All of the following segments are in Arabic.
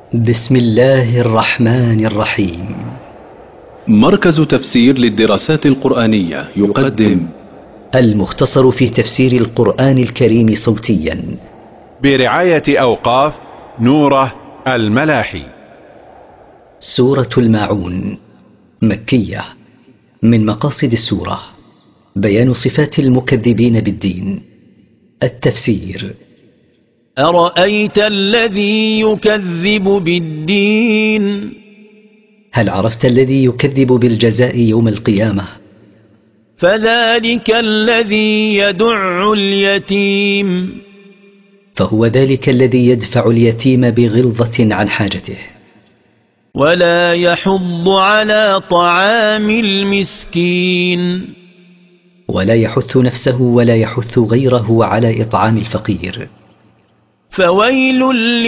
بسم الله الرحمن الرحيم. مركز تفسير للدراسات القرآنية يقدم المختصر في تفسير القرآن الكريم صوتيا برعاية أوقاف نوره الملاحي. سورة الماعون مكية. من مقاصد السورة بيان صفات المكذبين بالدين. التفسير: أرأيت الذي يكذب بالدين؟ هل عرفت الذي يكذب بالجزاء يوم القيامة؟ فذلك الذي يدع اليتيم، فهو ذلك الذي يدفع اليتيم بغلظة عن حاجته، ولا يحض على طعام المسكين، ولا يحث نفسه ولا يحث غيره على إطعام الفقير. فويل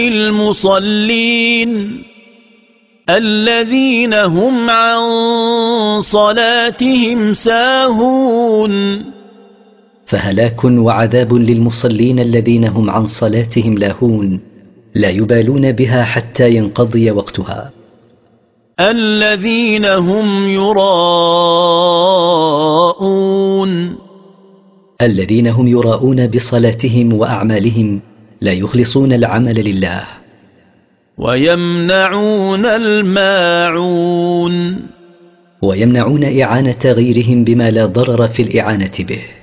للمصلين الذين هم عن صلاتهم ساهون. فهلاك وعذاب للمصلين الذين هم عن صلاتهم لاهون، لا يبالون بها حتى ينقضي وقتها. الذين هم يراءون، الذين هم يراءون بصلاتهم وأعمالهم، لا يخلصون العمل لله. ويمنعون الماعون، ويمنعون إعانة غيرهم بما لا ضرر في الإعانة به.